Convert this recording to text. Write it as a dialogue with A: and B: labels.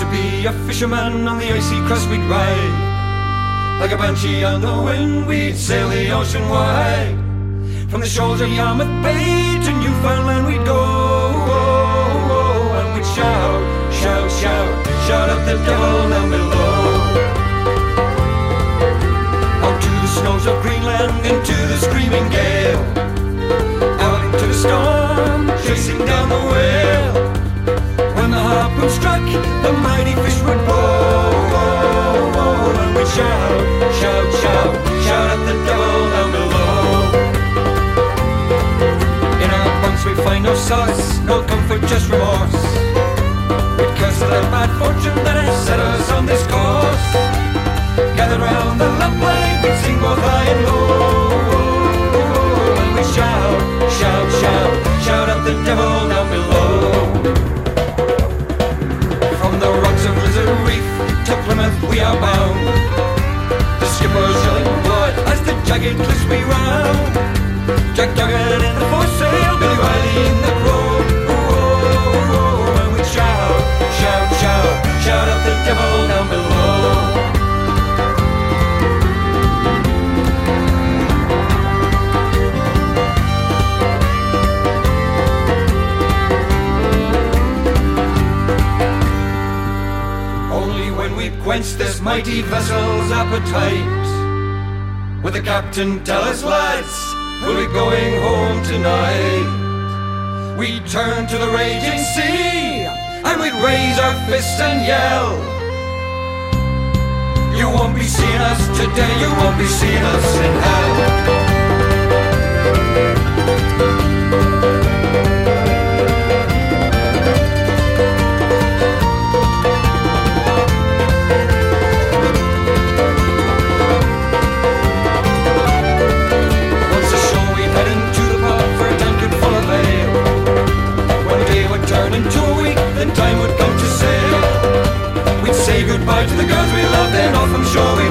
A: be a fisherman on the icy crest we'd ride. Like a banshee on the wind we'd sail the ocean wide. From the shores of Yarmouth Bay to Newfoundland we'd go, and we'd shout, shout, shout, shout at the devil down below. Out to the snows of Greenland, into the screaming gale, out into the storm, chasing down the whale. When the harpoon struck, the mighty fish would blow, and we'd shout, shout, shout, shout at the devil down below. In our bunks we'd find no solace, no comfort, just remorse. We'd curse at our bad fortune that had set us on this course. Gathered round the lamplight, we'd sing both high and low, and we'd shout, shout, shout, shout at the devil down below. From the rocks of Lizard Reef to Plymouth we are bound. The skipper's yelling blood as the jagged cliffs we round. Jack Duggan in the foresail, Billy Riley in the prow, and we'd shout, shout, shout, shout at the devil down below. Quench this mighty vessel's appetite, would the captain tell us, lads, we'll be going home tonight? We'd turn to the raging sea, and we'd raise our fists and yell. You won't be seeing us today, you won't be seeing us in hell. Into a week, then time would come to sail. We'd say goodbye to the girls we loved, and off from shore we